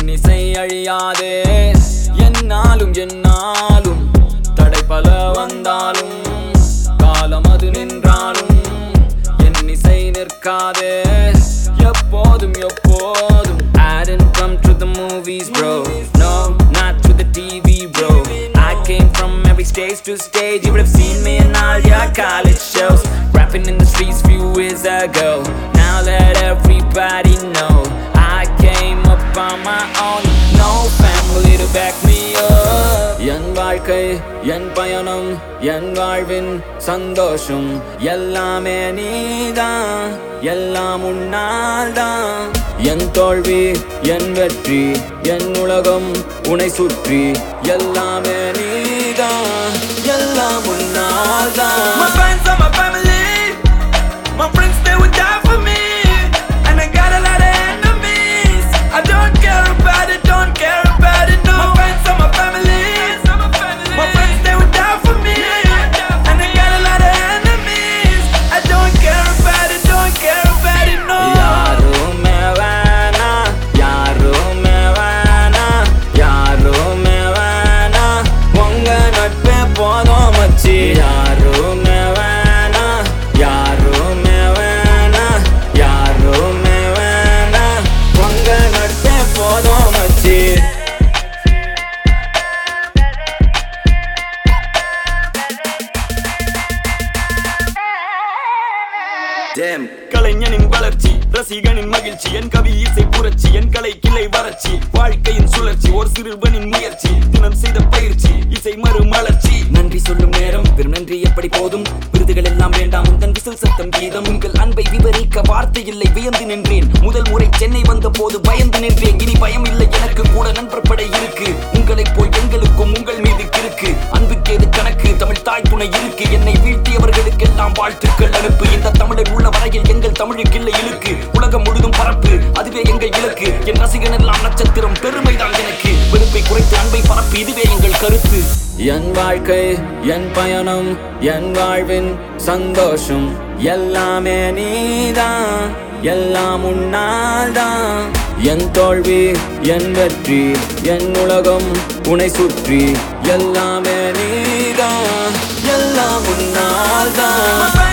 இன்னிசை அழியாதே என்னாலும் என்னாலும் தடை பல வந்தாலும் காலம் அது நின்றாலும் இன்னிசை நிற்காதே எப்போதும் எப்போதும். I didn't come to the movies bro, no not to the TV bro. I came from every stage to stage, you would have seen me in all your college shows. Rapping in the streets few years ago, now let everybody know I came up on my own, no family to back me up. என் வாழ்க்கை என் பயணம் என் வாழ்வின் சந்தோஷம் எல்லாமே நீதான், எல்லாம் உன்னால்தான். என் தோல்வி என் வெற்றி என் உலகம் உன்னை சுற்றி எல்லாமே நீதான், எல்லாம் உன்னால்தான். My fans are my family, my friends they would die for me, and I got a lot of enemies. I don't care about it, don't care about it, no. My fans are my family, my friends they would die for me, and I got a lot of enemies. I don't care about it, don't care about it, no. யாருமே வேணா யாருமே வேணா யாருமே வேணா உங்க நட்பே போதும் மச்சி. யாருமே வேணா யாருமே வேணா யாருமே வேணா உங்க நட்பே போதும் மச்சி. கலைஞனின் வளர்ச்சி ரசிகனின் மகிழ்ச்சி, என் கவி இசை புரட்சி, என் கலை கிளை வறட்சி, வாழ்க்கையின் சுழற்சி, ஒரு சிறுவனின் முயற்சி, தினம் செய்த பயிற்சி, இசை மறுமலர்ச்சி. நன்றி சொல்லும் நேரம் பெரும் நன்றி எப்படி போதும், விருதுகள் எல்லாம் வேண்டாம் உங்கள் விசில் சத்தம் கீதம். உங்கள் அன்பை விவரிக்க வார்த்தை இல்லை, வியந்து நின்றேன். முதல் முறை சென்னை வந்த போது பயந்து நின்றேன், இனி பயம் இல்லை எனக்கு கூட நண்பர் படை இருக்கு. உங்களை போல் எங்களுக்கும் உங்கள் மீது கிறுக்கு, அன்புக்கேது கணக்கு, தமிழ் தாய் துணை இருக்கு. என்னை வீழ்த்தியவர்களுக்கெல்லாம் வாழ்த்துக்கள் அனுப்பு, இந்த தமிழர் உள்ள வரையில் எங்கள் தமிழுக்கு இல்லை இழுக்கு. உலகம் முழுதும் பரப்பு அதுவே எங்கள் இலக்கு, என் ரசிகன் எல்லாம் நட்சத்திரம் பெருமைதான் எனக்கு. வெறுப்பை குறைத்து அன்பை பரப்பு இதுவே எங்கள் கருத்து. என் வாழ்க்கை என் பயணம் என் வாழ்வின் சந்தோஷம் எல்லாமே நீதான், எல்லாம் உன்னால்தான். என் தோல்வி என் வெற்றி என் உலகம் உன்னை சுற்றி எல்லாமே நீதான், எல்லாம் உன்னால்தான்.